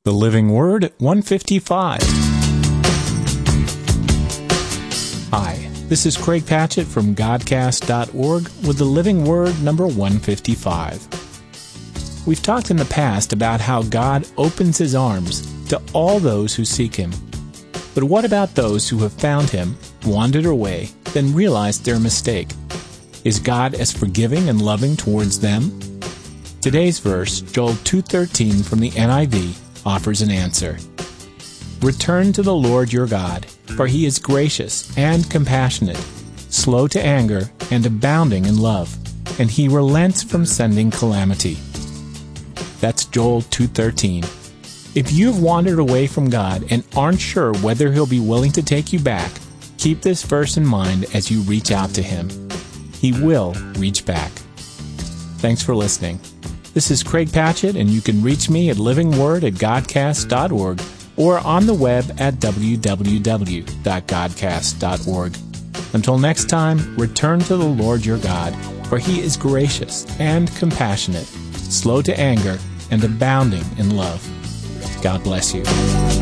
The Living Word at 155. Hi, this is Craig Patchett from Godcast.org with the Living Word number 155. We've talked in the past about how God opens His arms to all those who seek Him. But what about those who have found Him, wandered away, then realized their mistake? Is God as forgiving and loving towards them? Today's verse, Joel 2:13 from the NIV, offers an answer. Return to the Lord your God, for He is gracious and compassionate, slow to anger and abounding in love, and He relents from sending calamity. That's Joel 2:13. If you've wandered away from God and aren't sure whether He'll be willing to take you back, keep this verse in mind as you reach out to Him. He will reach back. Thanks for listening. This is Craig Patchett, and you can reach me at livingword@godcast.org or on the web at www.godcast.org. Until next time, return to the Lord your God, for He is gracious and compassionate, slow to anger, and abounding in love. God bless you.